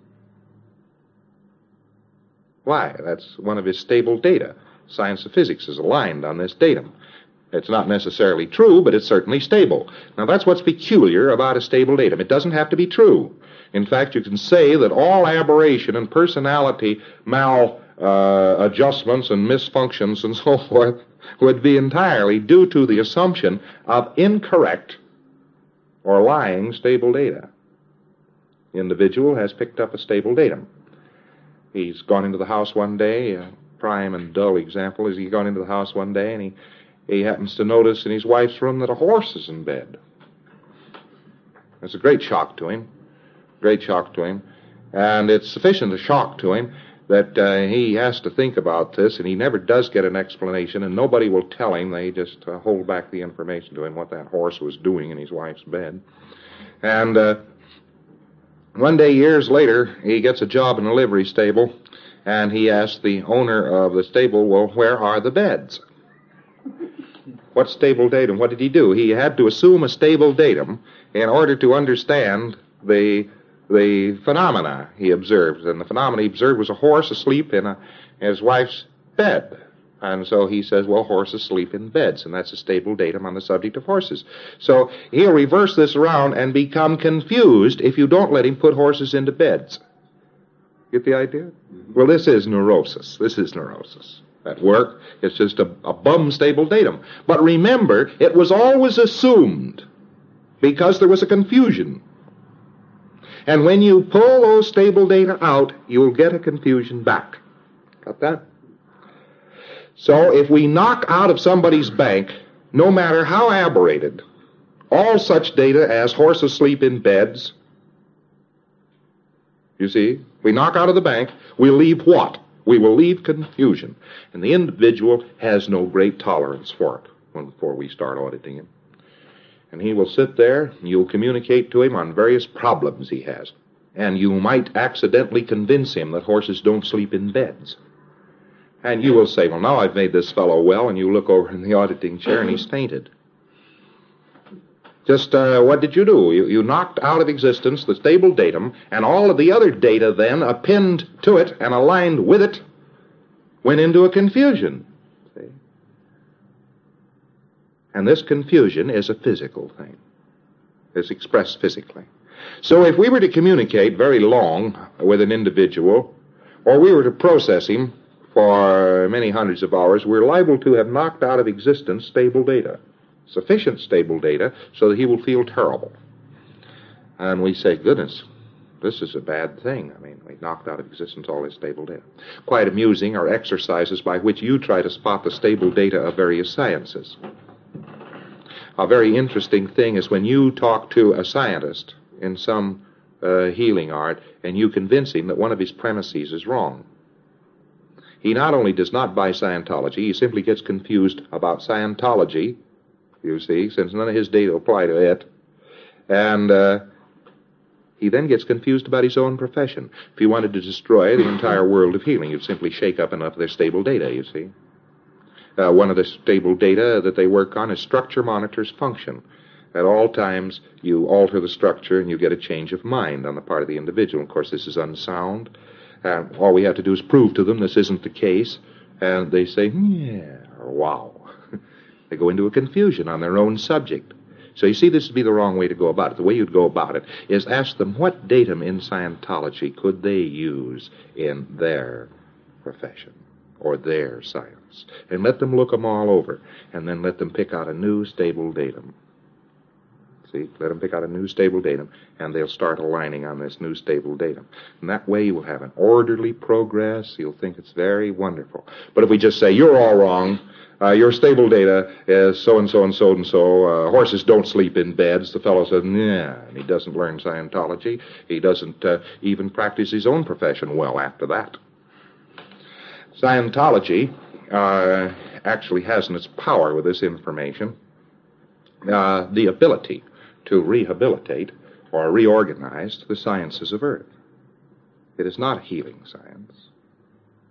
Why? That's one of his stable data. Science of physics is aligned on this datum. It's not necessarily true, but it's certainly stable. Now, that's what's peculiar about a stable datum. It doesn't have to be true. In fact, you can say that all aberration and personality adjustments and misfunctions and so forth would be entirely due to the assumption of incorrect or lying stable data. The individual has picked up a stable datum. He's gone into the house one day. A prime and dull example is he's gone into the house one day and he happens to notice in his wife's room that a horse is in bed. It's a great shock to him. Great shock to him. And it's sufficient a shock to him that he has to think about this, and he never does get an explanation, and nobody will tell him. They just hold back the information to him what that horse was doing in his wife's bed. And one day, years later, he gets a job in a livery stable, and he asks the owner of the stable, well, where are the beds? What stable datum? What did he do? He had to assume a stable datum in order to understand the phenomena he observed. And the phenomena he observed was a horse asleep in his wife's bed. And so he says, well, horses sleep in beds, and that's a stable datum on the subject of horses. So he'll reverse this around and become confused if you don't let him put horses into beds. Get the idea? Well, this is neurosis. This is neurosis. At work, it's just a bum stable datum. But remember, it was always assumed because there was a confusion. And when you pull those stable data out, you'll get a confusion back. Got that? So if we knock out of somebody's bank, no matter how aberrated, all such data as horses sleep in beds, you see, we knock out of the bank, we leave what? We will leave confusion. And the individual has no great tolerance for it before we start auditing him. And he will sit there, and you'll communicate to him on various problems he has. And you might accidentally convince him that horses don't sleep in beds. And you will say, well, now I've made this fellow well, and you look over in the auditing chair, and he's fainted. Just what did you do? You knocked out of existence the stable datum, and all of the other data then append to it and aligned with it went into a confusion. See? And this confusion is a physical thing. It's expressed physically. So if we were to communicate very long with an individual, or we were to process him for many hundreds of hours, we're liable to have knocked out of existence stable data. Sufficient stable data so that he will feel terrible. And we say, goodness, this is a bad thing. I mean, we knocked out of existence all his stable data. Quite amusing are exercises by which you try to spot the stable data of various sciences. A very interesting thing is when you talk to a scientist in some healing art and you convince him that one of his premises is wrong. He not only does not buy Scientology, he simply gets confused about Scientology, you see, since none of his data apply to it. And he then gets confused about his own profession. If you wanted to destroy the entire world of healing, you'd simply shake up enough of their stable data, you see. One of the stable data that they work on is structure monitors function. At all times, you alter the structure and you get a change of mind on the part of the individual. Of course, this is unsound. All we have to do is prove to them this isn't the case. And they say, yeah, or wow. They go into a confusion on their own subject. So you see, this would be the wrong way to go about it. The way you'd go about it is ask them what datum in Scientology could they use in their profession or their science. And let them look them all over. And then let them pick out a new stable datum. See, let them pick out a new stable datum, and they'll start aligning on this new stable datum. And that way you will have an orderly progress. You'll think it's very wonderful. But if we just say, you're all wrong, your stable data is so-and-so and so-and-so, horses don't sleep in beds, the fellow says, nah, and he doesn't learn Scientology. He doesn't even practice his own profession well after that. Scientology actually has in its power with this information the ability to rehabilitate or reorganize the sciences of Earth. It is not a healing science.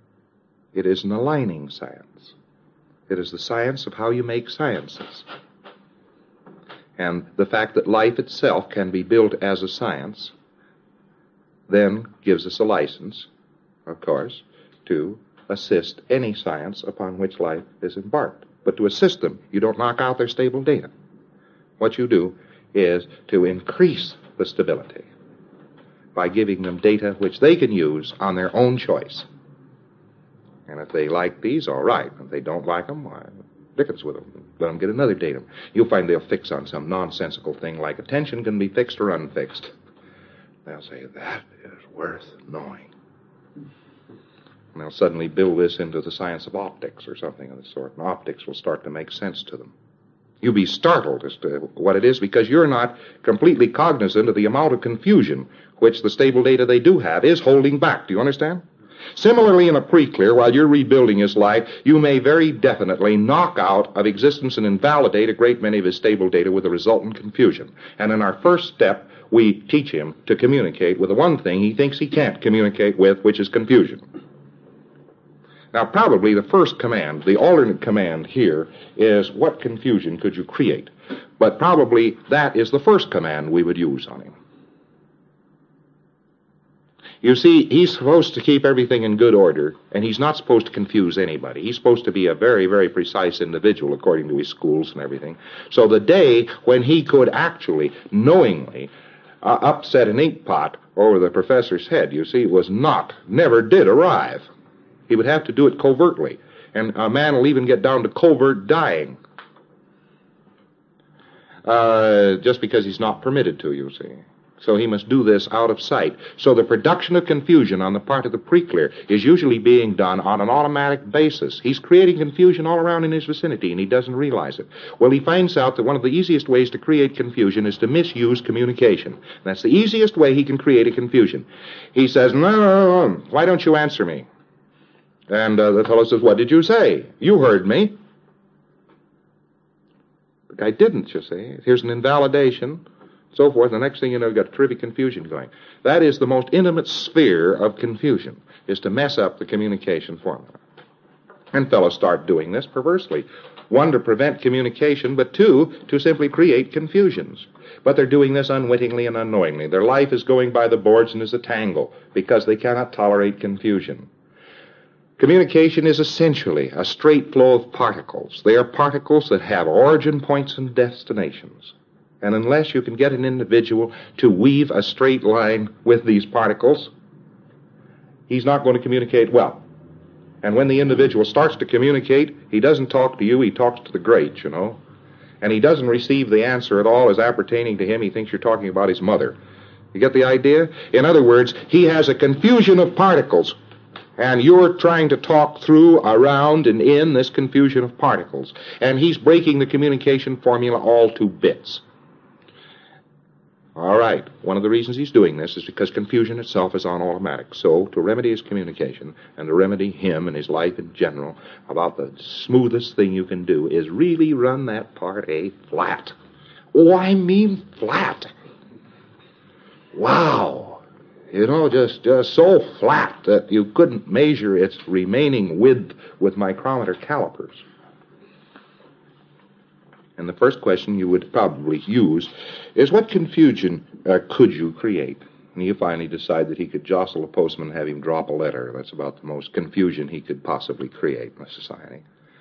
It is an aligning science. It is the science of how you make sciences. And the fact that life itself can be built as a science then gives us a license, of course, to assist any science upon which life is embarked. But to assist them, you don't knock out their stable data. What you do is to increase the stability by giving them data which they can use on their own choice. And if they like these, all right. If they don't like them, why, dickens with them. Let them get another datum. You'll find they'll fix on some nonsensical thing like attention can be fixed or unfixed. They'll say, that is worth knowing. And they'll suddenly build this into the science of optics or something of the sort, and optics will start to make sense to them. You'll be startled as to what it is because you're not completely cognizant of the amount of confusion which the stable data they do have is holding back. Do you understand? Similarly, in a pre-clear, while you're rebuilding his life, you may very definitely knock out of existence and invalidate a great many of his stable data with the resultant confusion. And in our first step, we teach him to communicate with the one thing he thinks he can't communicate with, which is confusion. Now, probably the first command, the alternate command here, is what confusion could you create? But probably that is the first command we would use on him. You see, he's supposed to keep everything in good order, and he's not supposed to confuse anybody. He's supposed to be a very, very precise individual according to his schools and everything. So the day when he could actually, knowingly, upset an ink pot over the professor's head, you see, never did arrive. He would have to do it covertly, and a man will even get down to covert dying just because he's not permitted to, you see. So he must do this out of sight. So the production of confusion on the part of the pre-clear is usually being done on an automatic basis. He's creating confusion all around in his vicinity, and he doesn't realize it. Well, he finds out that one of the easiest ways to create confusion is to misuse communication. That's the easiest way he can create a confusion. He says, no, why don't you answer me? And the fellow says, what did you say? You heard me. The guy didn't, you see. Here's an invalidation. So forth. The next thing you know, you've got terrific confusion going. That is the most intimate sphere of confusion, is to mess up the communication formula. And fellows start doing this perversely. One, to prevent communication, but two, to simply create confusions. But they're doing this unwittingly and unknowingly. Their life is going by the boards and is a tangle because they cannot tolerate confusion. Communication is essentially a straight flow of particles. They are particles that have origin points and destinations. And unless you can get an individual to weave a straight line with these particles, he's not going to communicate well. And when the individual starts to communicate, he doesn't talk to you, he talks to the greats, you know. And he doesn't receive the answer at all as appertaining to him. He thinks you're talking about his mother. You get the idea? In other words, he has a confusion of particles. And you're trying to talk through, around, and in this confusion of particles. And he's breaking the communication formula all to bits. All right. One of the reasons he's doing this is because confusion itself is on automatic. So, to remedy his communication and to remedy him and his life in general, about the smoothest thing you can do is really run that part A flat. Oh, I mean flat. Wow. You know, just so flat that you couldn't measure its remaining width with micrometer calipers. And the first question you would probably use is, what confusion could you create? And you finally decide that he could jostle a postman and have him drop a letter. That's about the most confusion he could possibly create in a society.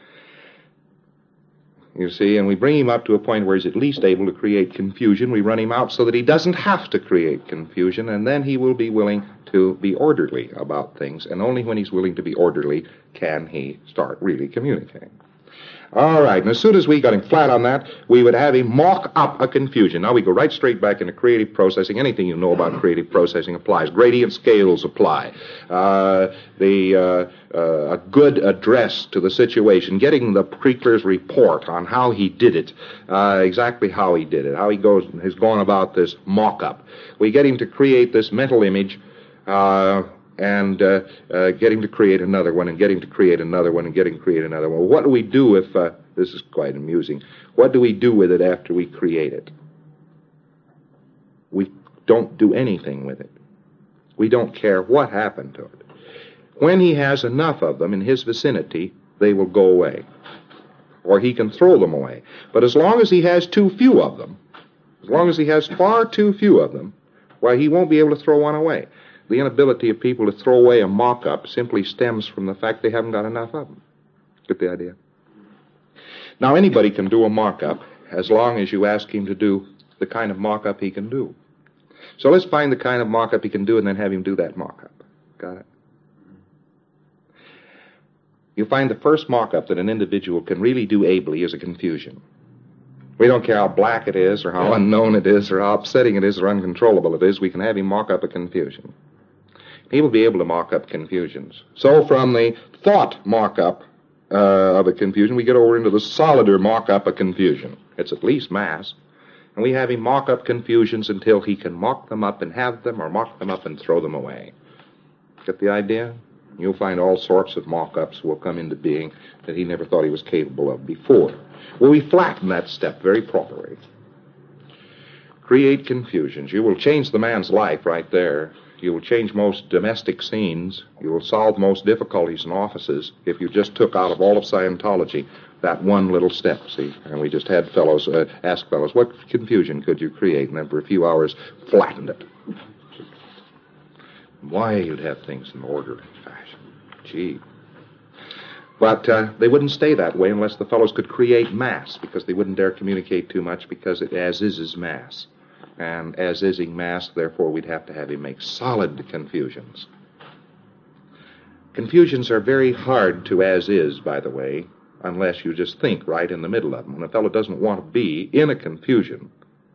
You see, and we bring him up to a point where he's at least able to create confusion. We run him out so that he doesn't have to create confusion, and then he will be willing to be orderly about things. And only when he's willing to be orderly can he start really communicating. All right, and as soon as we got him flat on that, we would have him mock up a confusion. Now we go right straight back into creative processing. Anything you know about creative processing applies. Gradient scales apply. A good address to the situation, getting the pre-clear's report on how he did it, exactly how he did it, how he has gone about this mock-up. We get him to create this mental image, and getting to create another one, and getting to create another one, and getting to create another one. Well, what do we do if, this is quite amusing, what do we do with it after we create it? We don't do anything with it. We don't care what happened to it. When he has enough of them in his vicinity, they will go away. Or he can throw them away. But as long as he has too few of them, as long as he has far too few of them, why, he won't be able to throw one away. The inability of people to throw away a mock-up simply stems from the fact they haven't got enough of them. Get the idea? Now, anybody can do a mock-up as long as you ask him to do the kind of mock-up he can do. So let's find the kind of mock-up he can do and then have him do that mock-up. Got it? You find the first mock-up that an individual can really do ably is a confusion. We don't care how black it is or how unknown it is or how upsetting it is or uncontrollable it is, we can have him mock up a confusion. He will be able to mock up confusions. So from the thought mock-up of a confusion, we get over into the solider mock-up of confusion. It's at least mass. And we have him mock up confusions until he can mock them up and have them, or mock them up and throw them away. Get the idea? You'll find all sorts of mock-ups will come into being that he never thought he was capable of before. Well, we flatten that step very properly. Create confusions. You will change the man's life right there. You will change most domestic scenes. You will solve most difficulties in offices if you just took out of all of Scientology that one little step, see? And we just had fellows, ask fellows, what confusion could you create? And then for a few hours, flattened it. Why, you'd have things in orderly fashion. Gee. But they wouldn't stay that way unless the fellows could create mass, because they wouldn't dare communicate too much, because it as is mass. And as ising mass, therefore, we'd have to have him make solid confusions. Confusions are very hard to as is, by the way, unless you just think right in the middle of them. When a fellow doesn't want to be in a confusion,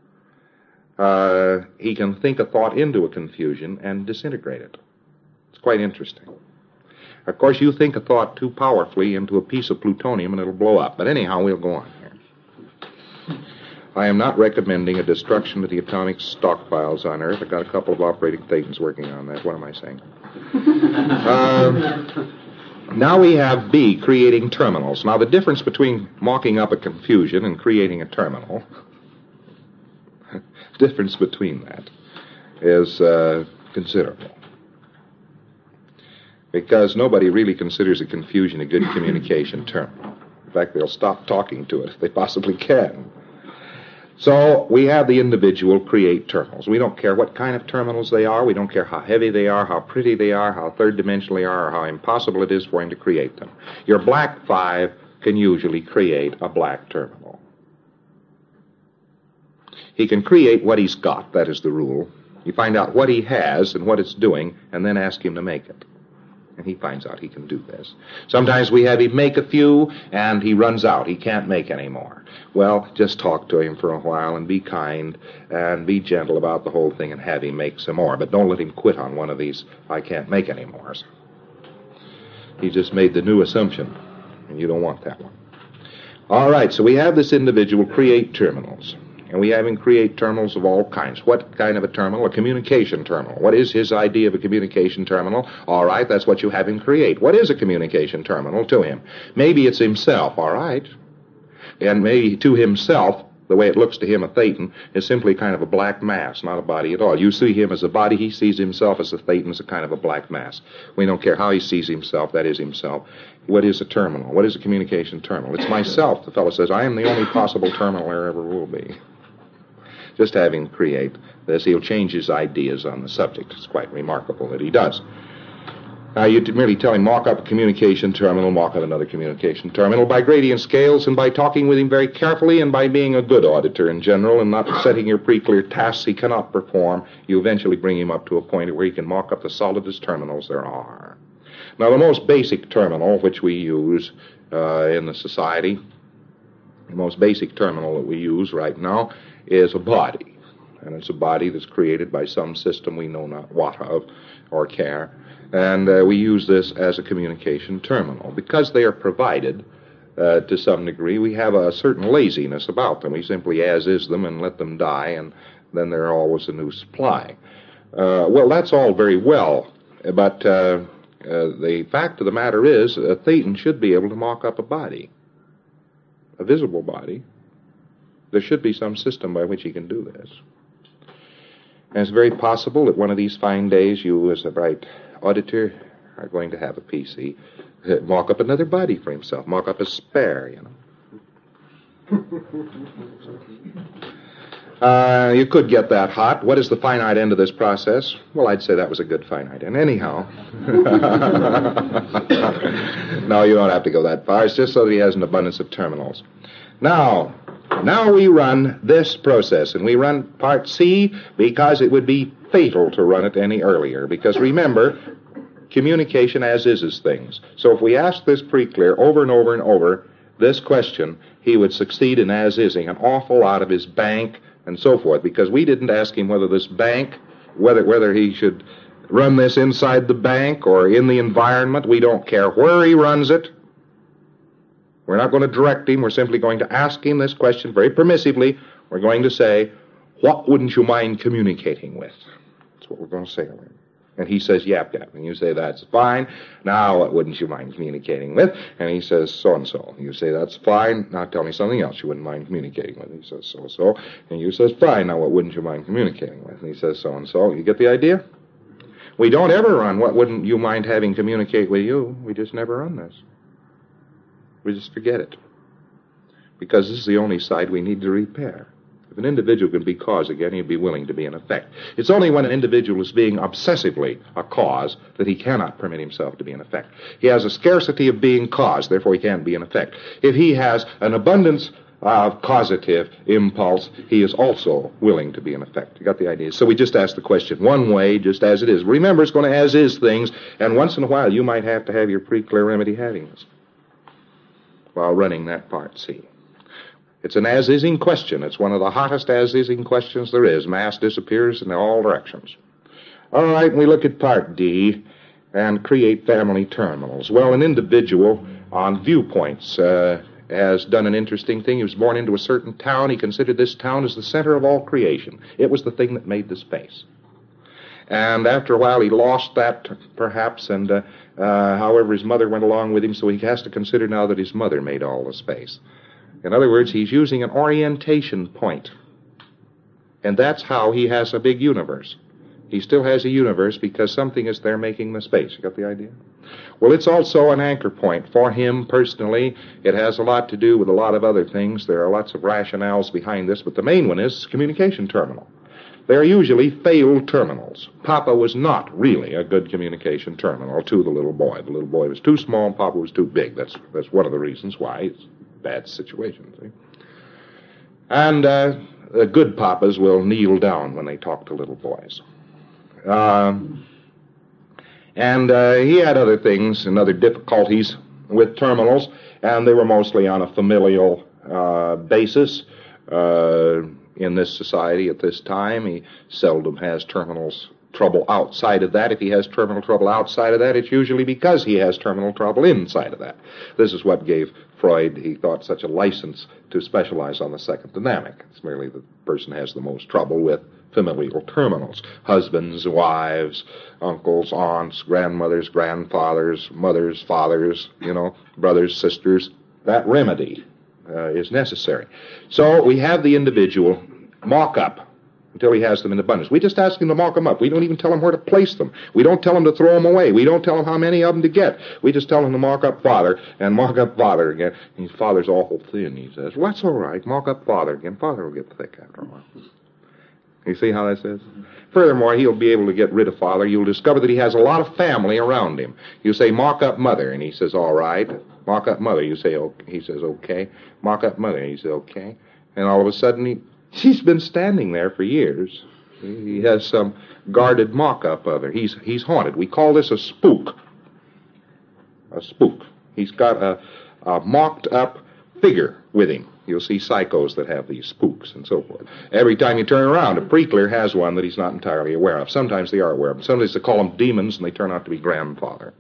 he can think a thought into a confusion and disintegrate it. It's quite interesting. Of course, you think a thought too powerfully into a piece of plutonium and it'll blow up. But anyhow, we'll go on here. I am not recommending a destruction of the atomic stockpiles on Earth. I've got a couple of operating thetans working on that. What am I saying? Now we have B, creating terminals. Now the difference between mocking up a confusion and creating a terminal, difference between that is considerable. Because nobody really considers a confusion a good communication terminal. In fact, they'll stop talking to it if they possibly can. So we have the individual create terminals. We don't care what kind of terminals they are. We don't care how heavy they are, how pretty they are, how third-dimensional they are, or how impossible it is for him to create them. Your black 5 can usually create a black terminal. He can create what he's got. That is the rule. You find out what he has and what it's doing, and then ask him to make it. And he finds out he can do this. Sometimes we have him make a few, and he runs out. He can't make any more. Well, just talk to him for a while and be kind and be gentle about the whole thing and have him make some more. But don't let him quit on one of these, I can't make any more. He just made the new assumption, and you don't want that one. All right, so we have this individual create terminals. And we have him create terminals of all kinds. What kind of a terminal? A communication terminal. What is his idea of a communication terminal? All right, that's what you have him create. What is a communication terminal to him? Maybe it's himself, all right. And maybe to himself, the way it looks to him, a thetan, is simply kind of a black mass, not a body at all. You see him as a body, he sees himself as a thetan, as a kind of a black mass. We don't care how he sees himself, that is himself. What is a terminal? What is a communication terminal? It's myself, the fellow says. I am the only possible terminal there ever will be. Just have him create this. He'll change his ideas on the subject. It's quite remarkable that he does. Now, you merely tell him, mock up a communication terminal, mock up another communication terminal by gradient scales and by talking with him very carefully and by being a good auditor in general and not setting your pre-clear tasks he cannot perform. You eventually bring him up to a point where he can mock up the solidest terminals there are. Now, the most basic terminal which we use in the society, the most basic terminal that we use right now is a body. And it's a body that's created by some system we know not what of or care. And we use this as a communication terminal. Because they are provided to some degree, we have a certain laziness about them. We simply as-is them and let them die, and then they're always a new supply. Well, that's all very well, but the fact of the matter is a thetan should be able to mock up a body, a visible body. There should be some system by which he can do this. And it's very possible that one of these fine days you, as a bright auditor, are going to have a PC mock up another body for himself, mock up a spare, you know. You could get that hot. What is the finite end of this process? Well, I'd say that was a good finite end. Anyhow. No, you don't have to go that far. It's just so that he has an abundance of terminals. Now we run this process, and we run part C because it would be fatal to run it any earlier. Because remember, communication as is things. So if we ask this pre-clear over and over and over this question, he would succeed in as-ising an awful lot of his bank and so forth, because we didn't ask him whether this bank, whether he should run this inside the bank or in the environment. We don't care where he runs it. We're not going to direct him. We're simply going to ask him this question very permissively. We're going to say, what wouldn't you mind communicating with? That's what we're going to say to him. And he says, yap, yap. And you say, that's fine. Now, what wouldn't you mind communicating with? And he says, so-and-so. And you say, that's fine. Now, tell me something else you wouldn't mind communicating with. He says, so-and-so. And you says, fine. Now, what wouldn't you mind communicating with? And he says, so-and-so. You get the idea? We don't ever run, what wouldn't you mind having communicate with you? We just never run this. We just forget it. Because this is the only side we need to repair. If an individual can be cause again, he'd be willing to be an effect. It's only when an individual is being obsessively a cause that he cannot permit himself to be an effect. He has a scarcity of being cause, therefore he can't be an effect. If he has an abundance of causative impulse, he is also willing to be an effect. You got the idea? So we just ask the question one way, just as it is. Remember, it's going to as-is things, and once in a while you might have to have your pre-clear remedy havings while running that part C. It's an as-ising question. It's one of the hottest as-ising questions there is. Mass disappears in all directions. All right, we look at part D and create family terminals. Well, an individual on viewpoints has done an interesting thing. He was born into a certain town. He considered this town as the center of all creation. It was the thing that made the space. And after a while, he lost that, perhaps, and however, his mother went along with him, so he has to consider now that his mother made all the space. In other words, he's using an orientation point. And that's how he has a big universe. He still has a universe because something is there making the space. You got the idea? Well, it's also an anchor point for him personally. It has a lot to do with a lot of other things. There are lots of rationales behind this, but the main one is communication terminal. They're usually failed terminals. Papa was not really a good communication terminal to the little boy. The little boy was too small and Papa was too big. That's one of the reasons why it's bad situation, see? And the good papas will kneel down when they talk to little boys. And he had other things and other difficulties with terminals, and they were mostly on a familial basis in this society at this time. He seldom has trouble outside of that. If he has terminal trouble outside of that, it's usually because he has terminal trouble inside of that. This is what gave Freud, he thought, such a license to specialize on the second dynamic. It's merely the person has the most trouble with familial terminals. Husbands, wives, uncles, aunts, grandmothers, grandfathers, mothers, fathers, brothers, sisters. That remedy is necessary. So we have the individual mock up until he has them in abundance. We just ask him to mock them up. We don't even tell him where to place them. We don't tell him to throw them away. We don't tell him how many of them to get. We just tell him to mock up father and mock up father again. And his father's awful thin, he says. Well, that's all right. Mock up father again. Father will get thick after a while. You see how that says? Furthermore, he'll be able to get rid of father. You'll discover that he has a lot of family around him. You say, mock up mother, and he says, all right. Mock up mother. You say, okay. He says, okay. Mock up mother. And he says, okay. And all of a sudden, she's been standing there for years. He has some guarded mock-up of her. He's haunted. We call this a spook. A spook. He's got a mocked-up figure with him. You'll see psychos that have these spooks and so forth. Every time you turn around, a pre-clear has one that he's not entirely aware of. Sometimes they are aware of them. Sometimes they call them demons, and they turn out to be grandfather.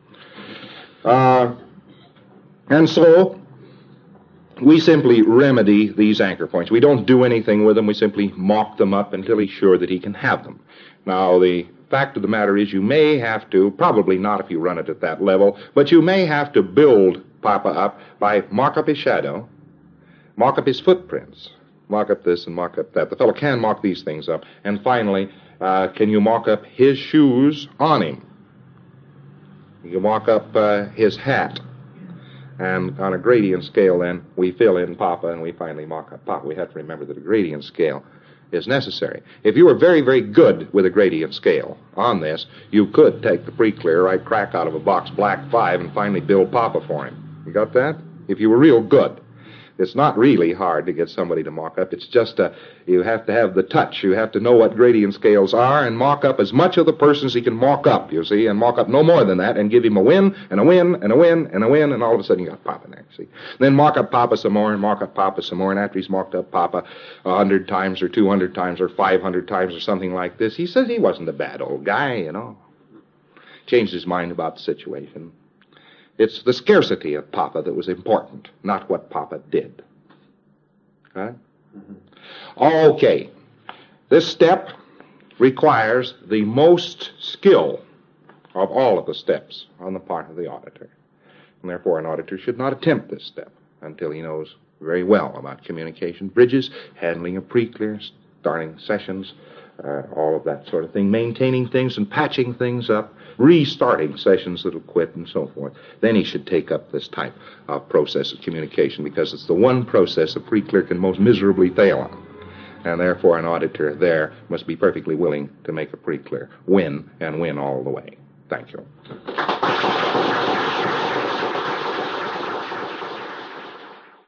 And so we simply remedy these anchor points. We don't do anything with them. We simply mock them up until he's sure that he can have them. Now, the fact of the matter is you may have to, probably not if you run it at that level, but you may have to build Papa up by mock up his shadow, mock up his footprints, mock up this and mock up that. The fellow can mock these things up. And finally, can you mock up his shoes on him? You can mock up his hat. And on a gradient scale, then, we fill in Papa and we finally mock up Papa. We have to remember that a gradient scale is necessary. If you were very, very good with a gradient scale on this, you could take the pre-clear right crack out of a box black 5 and finally build Papa for him. You got that? If you were real good. It's not really hard to get somebody to mock up. It's just you have to have the touch. You have to know what gradient scales are and mock up as much of the person as he can mock up, you see, and mock up no more than that and give him a win and a win and a win and a win, and all of a sudden you got Papa there, see. Then mock up Papa some more and mock up Papa some more, and after he's mocked up Papa 100 times or 200 times or 500 times or something like this, he says he wasn't a bad old guy, you know. Changed his mind about the situation. It's the scarcity of Papa that was important, not what Papa did. Right? Mm-hmm. Okay. This step requires the most skill of all of the steps on the part of the auditor. And therefore, an auditor should not attempt this step until he knows very well about communication bridges, handling a pre-clear, starting sessions, all of that sort of thing, maintaining things and patching things up, restarting sessions that'll quit and so forth. Then he should take up this type of process of communication, because it's the one process a pre-clear can most miserably fail on. And therefore an auditor there must be perfectly willing to make a pre-clear win, and win all the way. Thank you.